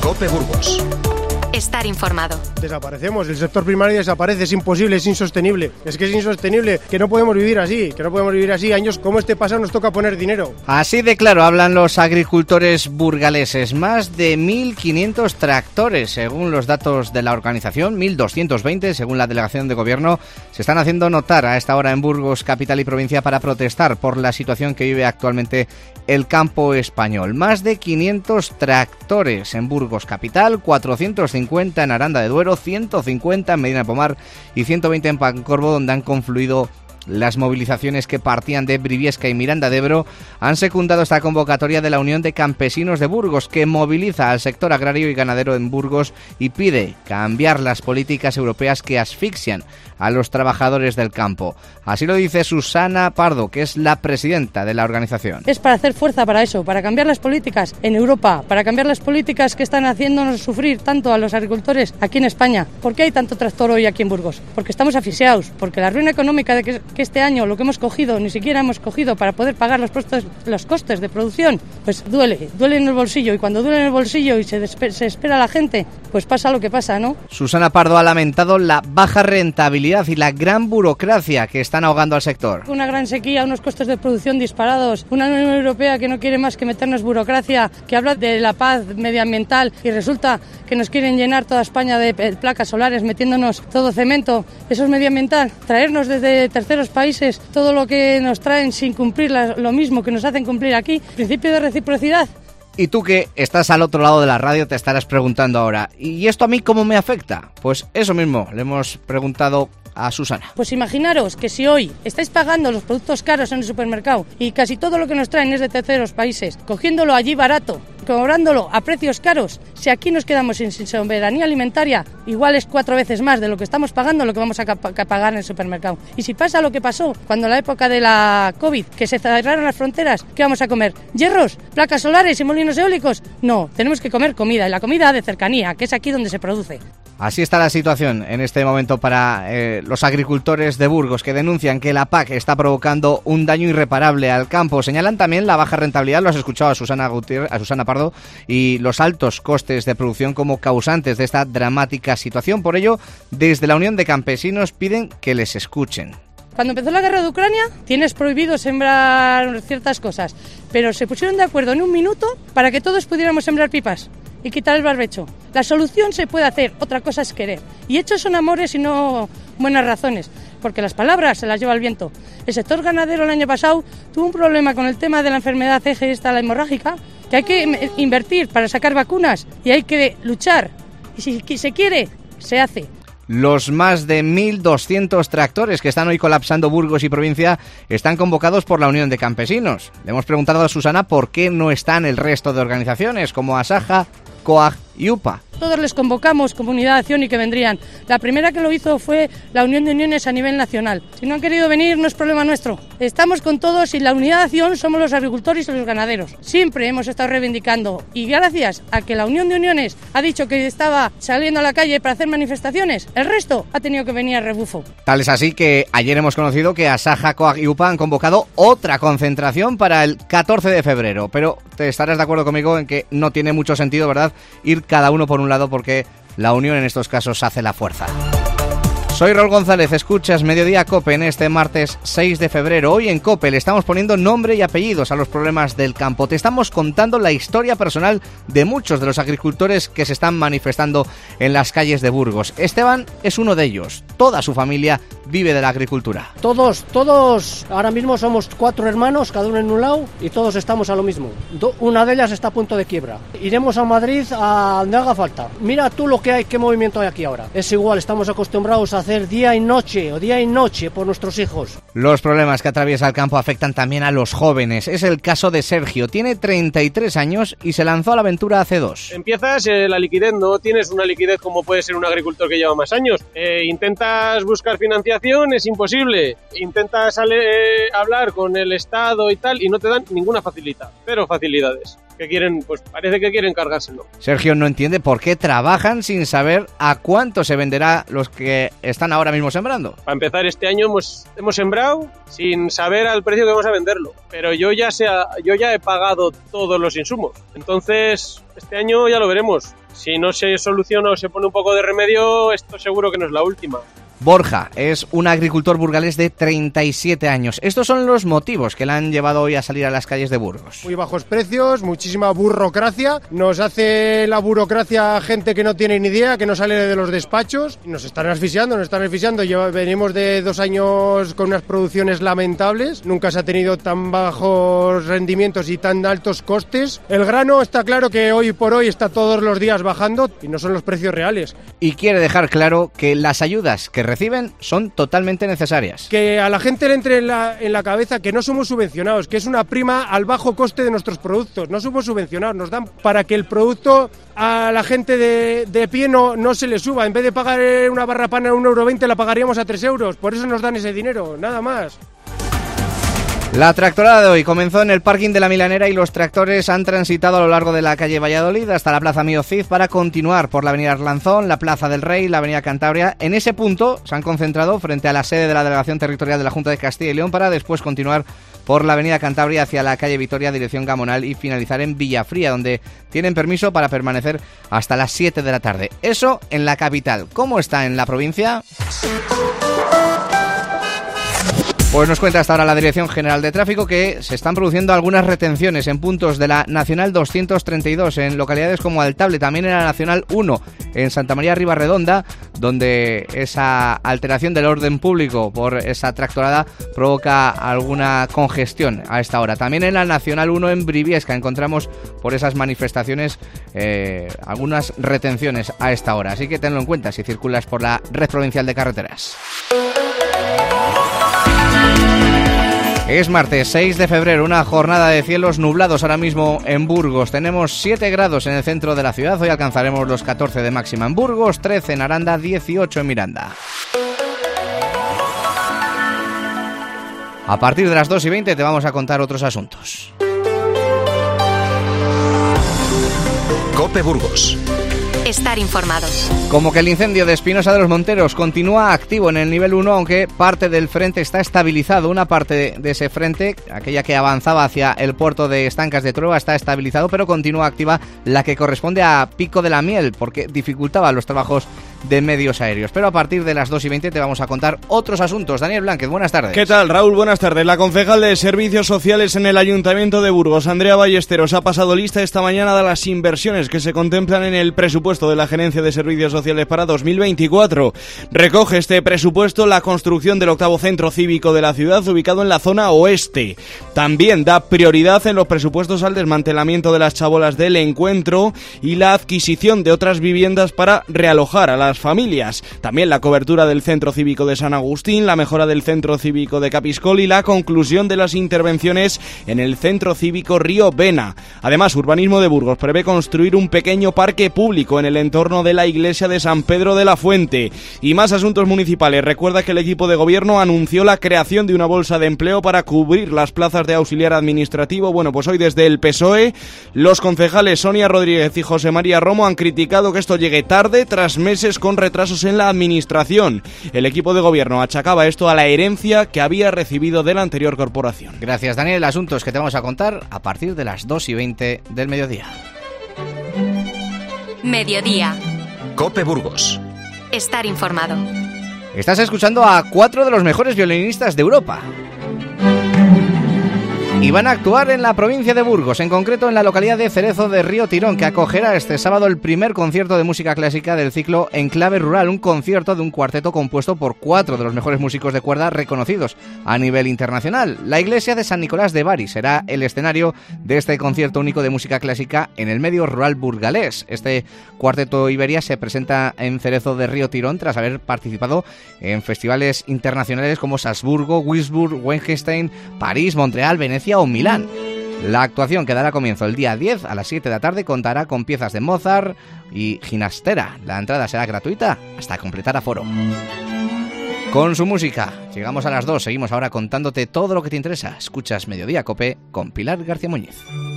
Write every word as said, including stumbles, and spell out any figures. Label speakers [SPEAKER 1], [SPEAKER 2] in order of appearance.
[SPEAKER 1] COPE Burgos.
[SPEAKER 2] Estar informado.
[SPEAKER 3] Desaparecemos, el sector primario desaparece, es imposible, es insostenible. Es que es insostenible, que no podemos vivir así, que no podemos vivir así. Años como este pasado nos toca poner dinero.
[SPEAKER 4] Así de claro hablan los agricultores burgaleses. Más de mil quinientos tractores, según los datos de la organización, mil doscientos veinte, según la delegación de gobierno, se están haciendo notar a esta hora en Burgos, capital y provincia, para protestar por la situación que vive actualmente el campo español. Más de quinientos tractores en Burgos capital, cuatrocientos cincuenta en Aranda de Duero, ciento cincuenta en Medina de Pomar y ciento veinte en Pancorbo, donde han confluido las movilizaciones que partían de Briviesca y Miranda de Ebro. Han secundado esta convocatoria de la Unión de Campesinos de Burgos, que moviliza al sector agrario y ganadero en Burgos y pide cambiar las políticas europeas que asfixian a los trabajadores del campo. Así lo dice Susana Pardo, que es la presidenta de la organización.
[SPEAKER 5] Es para hacer fuerza para eso, para cambiar las políticas en Europa, para cambiar las políticas que están haciéndonos sufrir tanto a los agricultores aquí en España. ¿Por qué hay tanto tractor hoy aquí en Burgos? Porque estamos asfixiados, porque la ruina económica de que, que este año lo que hemos cogido, ni siquiera hemos cogido para poder pagar los, costes, los costes de producción, pues duele, duele en el bolsillo, y cuando duele en el bolsillo y se, despe- se espera la gente, pues pasa lo que pasa, ¿no?
[SPEAKER 4] Susana Pardo ha lamentado la baja rentabilidad y la gran burocracia que están ahogando al sector.
[SPEAKER 5] Una gran sequía, unos costes de producción disparados, una Unión Europea que no quiere más que meternos burocracia, que habla de la paz medioambiental y resulta que nos quieren llenar toda España de placas solares metiéndonos todo cemento. Eso es medioambiental. Traernos desde terceros países todo lo que nos traen sin cumplir la, lo mismo que nos hacen cumplir aquí. Principio de reciprocidad.
[SPEAKER 4] Y tú, que estás al otro lado de la radio, te estarás preguntando ahora, ¿y esto a mí cómo me afecta? Pues eso mismo le hemos preguntado a Susana.
[SPEAKER 5] Pues imaginaros que si hoy estáis pagando los productos caros en el supermercado y casi todo lo que nos traen es de terceros países, cogiéndolo allí barato, cobrándolo a precios caros, si aquí nos quedamos sin, sin soberanía alimentaria, igual es cuatro veces más de lo que estamos pagando lo que vamos a, cap- a pagar en el supermercado. Y si pasa lo que pasó cuando en la época de la COVID, que se cerraron las fronteras, ¿qué vamos a comer? ¿Hierros? ¿Placas solares y molinos eólicos? No, tenemos que comer comida, y la comida de cercanía, que es aquí donde se produce.
[SPEAKER 4] Así está la situación en este momento para eh, los agricultores de Burgos, que denuncian que la P A C está provocando un daño irreparable al campo. Señalan también la baja rentabilidad, lo has escuchado a Susana Gutiérrez, a Susana Pardo, y los altos costes de producción como causantes de esta dramática situación. Por ello, desde la Unión de Campesinos piden que les escuchen.
[SPEAKER 5] Cuando empezó la guerra de Ucrania, tienes prohibido sembrar ciertas cosas, pero se pusieron de acuerdo en un minuto para que todos pudiéramos sembrar pipas y quitar el barbecho. La solución se puede hacer, otra cosa es querer. Y hechos son amores y no buenas razones, porque las palabras se las lleva el viento. El sector ganadero el año pasado tuvo un problema con el tema de la enfermedad eje esta, la hemorrágica, que hay que invertir para sacar vacunas y hay que luchar. Y si se quiere, se hace.
[SPEAKER 4] Los más de mil doscientos tractores que están hoy colapsando Burgos y provincia están convocados por la Unión de Campesinos. Le hemos preguntado a Susana por qué no están el resto de organizaciones como Asaja, COAG y U P A.
[SPEAKER 5] Todos les convocamos como unidad de acción y que vendrían. La primera que lo hizo fue la Unión de Uniones a nivel nacional. Si no han querido venir, no es problema nuestro. Estamos con todos y la unidad de acción somos los agricultores y los ganaderos. Siempre hemos estado reivindicando, y gracias a que la Unión de Uniones ha dicho que estaba saliendo a la calle para hacer manifestaciones, el resto ha tenido que venir a rebufo.
[SPEAKER 4] Tal es así que ayer hemos conocido que Asaja, COAG y U P A han convocado otra concentración para el catorce de febrero. Pero te estarás de acuerdo conmigo en que no tiene mucho sentido, ¿verdad?, ir cada uno por un lado, porque la unión en estos casos hace la fuerza. Soy Raúl González, escuchas Mediodía COPE en este martes seis de febrero. Hoy en COPE le estamos poniendo nombre y apellidos a los problemas del campo. Te estamos contando la historia personal de muchos de los agricultores que se están manifestando en las calles de Burgos. Esteban es uno de ellos. Toda su familia vive de la agricultura.
[SPEAKER 6] Todos, todos, ahora mismo somos cuatro hermanos, cada uno en un lado, y todos estamos a lo mismo. Do, una de ellas está a punto de quiebra. Iremos a Madrid a donde haga falta. Mira tú lo que hay, qué movimiento hay aquí ahora. Es igual, estamos acostumbrados a hacer día y noche, o día y noche por nuestros hijos.
[SPEAKER 4] Los problemas que atraviesa el campo afectan también a los jóvenes. Es el caso de Sergio. Tiene treinta y tres años y se lanzó a la aventura hace dos.
[SPEAKER 7] Empiezas eh, la liquidez, no tienes una liquidez como puede ser un agricultor que lleva más años. Eh, intentas buscar financiación, es imposible. Intentas ale- eh, hablar con el Estado y tal, y no te dan ninguna facilidad. Cero facilidades. que quieren, pues parece que quieren cargárselo.
[SPEAKER 4] Sergio no entiende por qué trabajan sin saber a cuánto se venderá los que están ahora mismo sembrando.
[SPEAKER 7] Para empezar, este año hemos, hemos sembrado sin saber al precio que vamos a venderlo, pero yo ya, sea, yo ya he pagado todos los insumos, entonces este año ya lo veremos. Si no se soluciona o se pone un poco de remedio, esto seguro que no es la última.
[SPEAKER 4] Borja es un agricultor burgalés de treinta y siete años. Estos son los motivos que le han llevado hoy a salir a las calles de Burgos.
[SPEAKER 3] Muy bajos precios, muchísima burocracia. Nos hace la burocracia gente que no tiene ni idea, que no sale de los despachos. Nos están asfixiando, nos están asfixiando. Lleva, venimos de dos años con unas producciones lamentables. Nunca se ha tenido tan bajos rendimientos y tan altos costes. El grano está claro que hoy por hoy está todos los días bajando y no son los precios reales.
[SPEAKER 4] Y quiere dejar claro que las ayudas que reciben son totalmente necesarias.
[SPEAKER 3] Que a la gente le entre en la, en la cabeza que no somos subvencionados, que es una prima al bajo coste de nuestros productos. No somos subvencionados, nos dan para que el producto a la gente de, de pie no, no se le suba. En vez de pagar una barra pan a un euro veinte, la pagaríamos a tres euros. Por eso nos dan ese dinero, nada más.
[SPEAKER 4] La tractorada de hoy comenzó en el parking de la Milanera y los tractores han transitado a lo largo de la calle Valladolid hasta la plaza Mío Cid para continuar por la avenida Arlanzón, la plaza del Rey, la avenida Cantabria. En ese punto se han concentrado frente a la sede de la Delegación Territorial de la Junta de Castilla y León para después continuar por la avenida Cantabria hacia la calle Vitoria, dirección Gamonal, y finalizar en Villafría, donde tienen permiso para permanecer hasta las siete de la tarde. Eso en la capital. ¿Cómo está en la provincia? Pues nos cuenta hasta ahora la Dirección General de Tráfico que se están produciendo algunas retenciones en puntos de la Nacional doscientos treinta y dos, en localidades como Altable, también en la Nacional uno, en Santa María Ribadredonda, donde esa alteración del orden público por esa tractorada provoca alguna congestión a esta hora. También en la Nacional uno en Briviesca encontramos por esas manifestaciones eh, algunas retenciones a esta hora, así que tenlo en cuenta si circulas por la Red Provincial de Carreteras. Es martes seis de febrero, una jornada de cielos nublados ahora mismo en Burgos. Tenemos siete grados en el centro de la ciudad, hoy alcanzaremos los catorce de máxima en Burgos, trece en Aranda, dieciocho en Miranda. A partir de las dos y veinte te vamos a contar otros asuntos.
[SPEAKER 2] COPE Burgos. Estar informados.
[SPEAKER 4] Como que el incendio de Espinosa de los Monteros continúa activo en el nivel uno, aunque parte del frente está estabilizado. Una parte de ese frente, aquella que avanzaba hacia el puerto de Estancas de Trueba, está estabilizado, pero continúa activa la que corresponde a Pico de la Miel, porque dificultaba los trabajos de medios aéreos. Pero a partir de las dos y veinte te vamos a contar otros asuntos. Daniel Blánquez, buenas tardes.
[SPEAKER 1] ¿Qué tal, Raúl? Buenas tardes. La concejal de Servicios Sociales en el Ayuntamiento de Burgos, Andrea Ballesteros, ha pasado lista esta mañana de las inversiones que se contemplan en el presupuesto de la Gerencia de Servicios Sociales para dos mil veinticuatro. Recoge este presupuesto la construcción del octavo centro cívico de la ciudad, ubicado en la zona oeste. También da prioridad en los presupuestos al desmantelamiento de las chabolas del encuentro y la adquisición de otras viviendas para realojar a las familias. También la cobertura del centro cívico de San Agustín, la mejora del centro cívico de Capiscol y la conclusión de las intervenciones en el centro cívico Río Vena. Además, Urbanismo de Burgos prevé construir un pequeño parque público en el entorno de la iglesia de San Pedro de la Fuente. Y más asuntos municipales. Recuerda que el equipo de gobierno anunció la creación de una bolsa de empleo para cubrir las plazas de auxiliar administrativo. Bueno, pues hoy desde el P S O E, los concejales Sonia Rodríguez y José María Romo han criticado que esto llegue tarde tras meses con retrasos en la administración. El equipo de gobierno achacaba esto a la herencia que había recibido de la anterior corporación.
[SPEAKER 4] Gracias, Daniel. Asuntos que te vamos a contar a partir de las dos y veinte del mediodía.
[SPEAKER 2] Mediodía.
[SPEAKER 8] COPE Burgos.
[SPEAKER 2] Estar informado.
[SPEAKER 4] Estás escuchando a cuatro de los mejores violinistas de Europa. Y van a actuar en la provincia de Burgos, en concreto en la localidad de Cerezo de Río Tirón, que acogerá este sábado el primer concierto de música clásica del ciclo Enclave Rural, un concierto de un cuarteto compuesto por cuatro de los mejores músicos de cuerda reconocidos a nivel internacional. La iglesia de San Nicolás de Bari será el escenario de este concierto único de música clásica en el medio rural burgalés. Este cuarteto Iberia se presenta en Cerezo de Río Tirón tras haber participado en festivales internacionales como Salzburgo, Würzburg, Weihestein, París, Montreal, Venecia o Milán. La actuación que dará comienzo el día diez a las siete de la tarde contará con piezas de Mozart y Ginastera. La entrada será gratuita hasta completar aforo. Con su música llegamos a las dos. Seguimos ahora contándote todo lo que te interesa. Escuchas Mediodía Cope con Pilar García Muñiz.